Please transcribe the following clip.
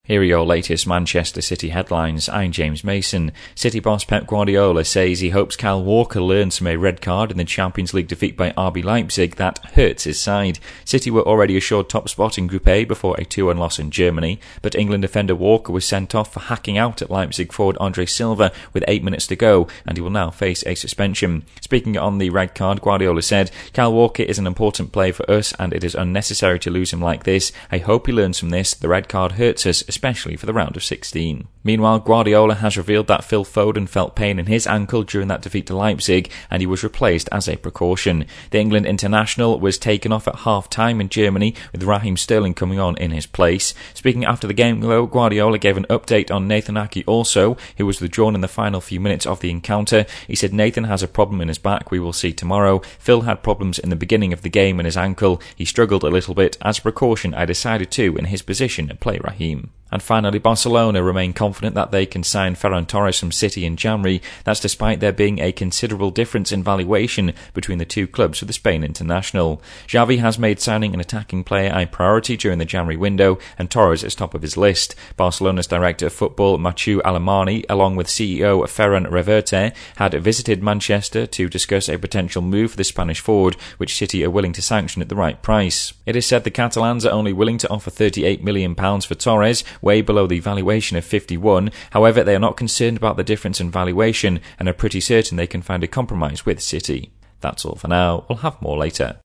Here are your latest Manchester City headlines. I'm James Mason. City boss Pep Guardiola says he hopes Kyle Walker learns from a red card in the Champions League defeat by RB Leipzig that hurts his side. City were already assured top spot in Group A before a 2-1 loss in Germany, but England defender Walker was sent off for hacking out at Leipzig forward Andre Silva with 8 minutes to go, and he will now face a suspension. Speaking on the red card, Guardiola said, "Kyle Walker is an important player for us and it is unnecessary to lose him like this. I hope he learns from this. The red card hurts us, especially for the round of 16. Meanwhile, Guardiola has revealed that Phil Foden felt pain in his ankle during that defeat to Leipzig and he was replaced as a precaution. The England international was taken off at half-time in Germany with Raheem Sterling coming on in his place. Speaking after the game, though, Guardiola gave an update on Nathan Ake also, who was withdrawn in the final few minutes of the encounter. He said, "Nathan has a problem in his back, we will see tomorrow. Phil had problems in the beginning of the game in his ankle. He struggled a little bit. As a precaution, I decided to, in his position, play Raheem." And finally, Barcelona remain confident that they can sign Ferran Torres from City in January. That's despite there being a considerable difference in valuation between the two clubs for the Spain international. Xavi has made signing an attacking player a priority during the January window, and Torres is top of his list. Barcelona's director of football, Mathieu Alemany, along with CEO Ferran Reverte, had visited Manchester to discuss a potential move for the Spanish forward, which City are willing to sanction at the right price. It is said the Catalans are only willing to offer £38 million for Torres, way below the valuation of 51. However, they are not concerned about the difference in valuation and are pretty certain they can find a compromise with City. That's all for now. We'll have more later.